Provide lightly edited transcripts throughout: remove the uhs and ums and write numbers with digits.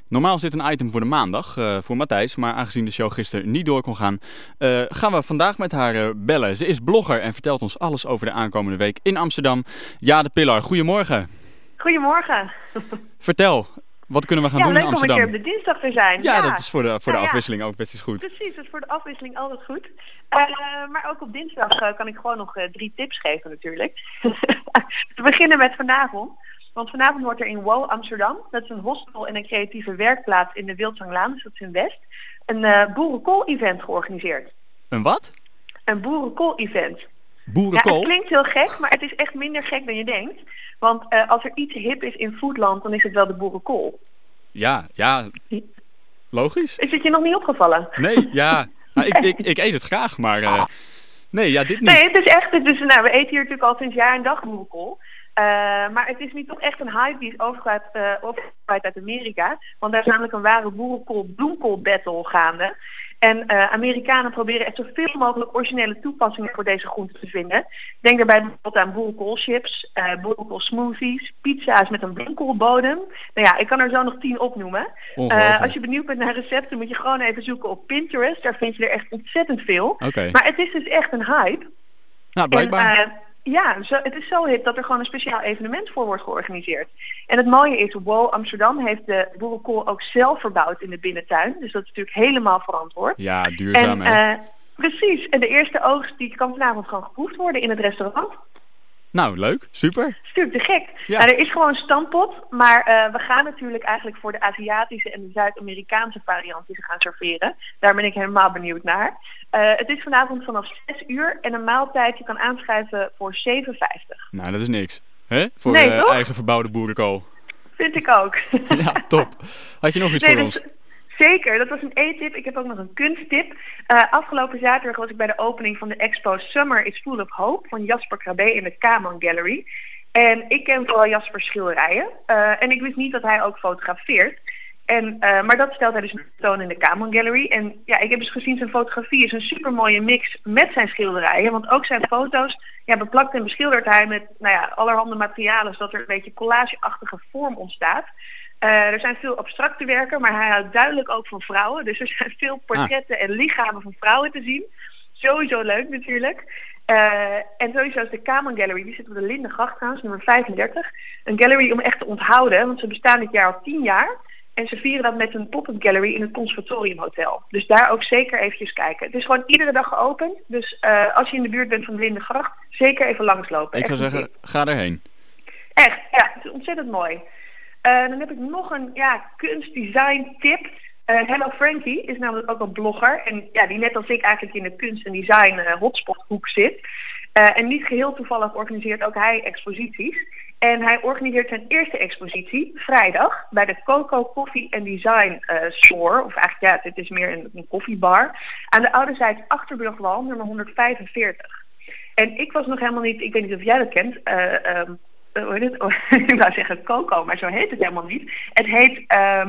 Normaal zit een item voor de maandag, voor Matthijs, maar aangezien de show gisteren niet door kon gaan, gaan we vandaag met haar bellen. Ze is blogger en vertelt ons alles over de aankomende week in Amsterdam. Jade Pillar, goedemorgen. Goedemorgen. Vertel, wat kunnen we gaan doen in Amsterdam? Ja, leuk om een keer op de dinsdag te zijn. Ja, dat is voor de afwisseling ook best eens goed. Precies, dat is voor de afwisseling altijd goed. Maar ook op dinsdag kan ik gewoon nog 3 tips geven natuurlijk. We beginnen met vanavond. Want vanavond wordt er in WOW Amsterdam, dat is een hostel en een creatieve werkplaats in de Wildzanglaan, dus dat is in West, een boerenkool-event georganiseerd. Een wat? Een boerenkool-event. Boerenkool? Ja, het klinkt heel gek, maar het is echt minder gek dan je denkt. Want als er iets hip is in Foodland, dan is het wel de boerenkool. Ja, logisch. Is het je nog niet opgevallen? Nee, ja. Nou, ik eet het graag, maar nee, ja, dit niet. Nee, het is echt, we eten hier natuurlijk al sinds jaar en dag boerenkool. Maar het is nu toch echt een hype die is overgewaaid uit Amerika. Want daar is namelijk een ware boerenkool-bloemkool battle gaande. En Amerikanen proberen echt zoveel mogelijk originele toepassingen voor deze groente te vinden. Denk daarbij bijvoorbeeld aan boerenkoolchips, boerenkoolsmoothies, pizza's met een bloemkoolbodem. Nou ja, ik kan er zo nog 10 opnoemen. Als je benieuwd bent naar recepten moet je gewoon even zoeken op Pinterest. Daar vind je er echt ontzettend veel. Okay. Maar het is dus echt een hype. Nou, blijkbaar. Het is zo hip dat er gewoon een speciaal evenement voor wordt georganiseerd. En het mooie is, WOW Amsterdam heeft de boerenkool ook zelf verbouwd in de binnentuin. Dus dat is natuurlijk helemaal verantwoord. Ja, duurzaam hè? Precies. En de eerste oogst die kan vanavond gewoon geproefd worden in het restaurant. Nou, leuk. Super. Dat is natuurlijk te gek. Ja. Nou, er is gewoon een stampot, maar we gaan natuurlijk eigenlijk voor de Aziatische en de Zuid-Amerikaanse variant die ze gaan serveren. Daar ben ik helemaal benieuwd naar. Het is vanavond vanaf 6 uur en een maaltijd je kan aanschrijven voor €7,50. Nou, dat is niks. Hè? Voor eigen verbouwde boerenkool. Vind ik ook. Ja, top. Had je nog iets voor ons? Zeker, dat was een eettip. Ik heb ook nog een kunsttip. Afgelopen zaterdag was ik bij de opening van de expo Summer is Full of Hope van Jasper Krabbe in de Kaman Gallery. En ik ken vooral Jaspers schilderijen. En ik wist niet dat hij ook fotografeert. Maar dat stelt hij dus tentoon in de Kaman Gallery. En ja, ik heb dus gezien zijn fotografie is een super mooie mix met zijn schilderijen. Want ook zijn foto's beplakt en beschildert hij met allerhande materialen, zodat er een beetje collageachtige vorm ontstaat. Er zijn veel abstracte werken, maar hij houdt duidelijk ook van vrouwen. Dus er zijn veel portretten en lichamen van vrouwen te zien. Sowieso leuk natuurlijk. En sowieso is de Kaman Gallery, die zit op de Lindengracht trouwens, nummer 35. Een gallery om echt te onthouden, want ze bestaan dit jaar al 10 jaar. En ze vieren dat met een pop-up gallery in het Conservatoriumhotel. Dus daar ook zeker eventjes kijken. Het is gewoon iedere dag geopend. Dus als je in de buurt bent van de Lindengracht, zeker even langslopen. Ik zou zeggen, ga erheen. Echt, ja, het is ontzettend mooi. Dan heb ik nog een kunstdesign tip. Hello Frankie is namelijk ook een blogger. En die net als ik eigenlijk in de kunst- en design hotspothoek zit. En niet geheel toevallig organiseert ook hij exposities. En hij organiseert zijn eerste expositie vrijdag bij de Coco Coffee and Design Store. Of eigenlijk het is meer een koffiebar. Aan de Ouderzijds Achterburgwal nummer 145. En ik was nog helemaal niet, ik weet niet of jij dat kent. Hoe heet het? Ik wou zeggen Coco, maar zo heet het helemaal niet. Het heet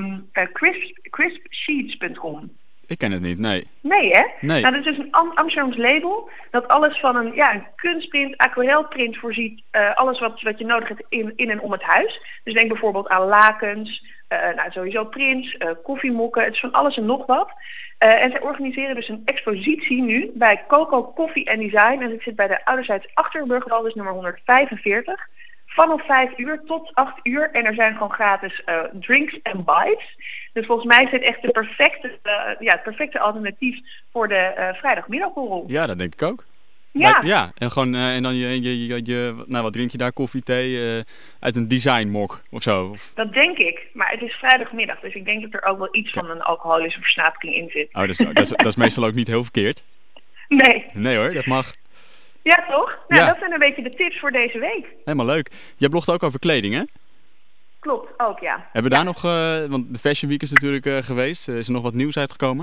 crispsheets.com. Ik ken het niet, nee. Nee, hè? Nee. Nou, dat is dus een Amsterdams label dat alles van een kunstprint, aquarelprint voorziet. Alles wat je nodig hebt in en om het huis. Dus denk bijvoorbeeld aan lakens, sowieso prints, koffiemokken. Het is van alles en nog wat. En zij organiseren dus een expositie nu bij Coco Coffee and Design. En het zit bij de Ouderzijds Achterburgwal, dus nummer 145. Vanaf 5 uur tot 8 uur. En er zijn gewoon gratis drinks en bites. Dus volgens mij is dit echt het perfecte alternatief voor de vrijdagmiddagborrel. Ja, dat denk ik ook. Ja. Ja, en gewoon en dan wat drink je daar? Koffie, thee uit een designmok of zo? Of... Dat denk ik. Maar het is vrijdagmiddag. Dus ik denk dat er ook wel iets van een alcoholische versnapering in zit. Oh, dat is meestal ook niet heel verkeerd. Nee. Nee hoor, dat mag. Ja, toch? Nou, dat zijn een beetje de tips voor deze week. Helemaal leuk. Jij blogt ook over kleding, hè? Klopt, ook ja. Hebben we daar nog, want de Fashion Week is natuurlijk geweest. Is er nog wat nieuws uitgekomen?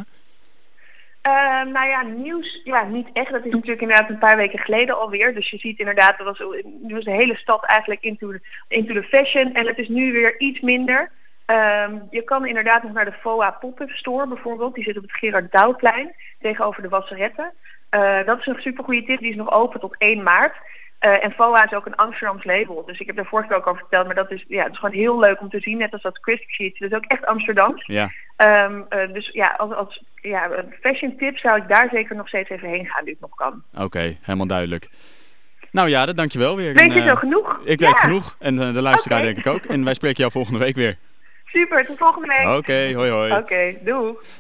Nieuws, niet echt. Dat is natuurlijk inderdaad een paar weken geleden alweer. Dus je ziet inderdaad, nu was de hele stad eigenlijk into the fashion. En het is nu weer iets minder. Je kan inderdaad nog naar de FOA Pop-up Store bijvoorbeeld. Die zit op het Gerard Douwplein tegenover de Wasseretten. Dat is een supergoeie tip. Die is nog open tot 1 maart. En FOA is ook een Amsterdams label. Dus ik heb daar vorige keer ook over verteld. Maar dat is, het is gewoon heel leuk om te zien. Net als dat Crisp Sheets. Dat is ook echt Amsterdams. Ja. Dus als fashion tip zou ik daar zeker nog steeds even heen gaan nu het nog kan. Oké, helemaal duidelijk. Nou ja, dankjewel weer. Weet je zo genoeg? Ik weet genoeg. En de luisteraar denk ik ook. En wij spreken jou volgende week weer. Super, tot volgende week. Oké, hoi hoi. Oké, doei.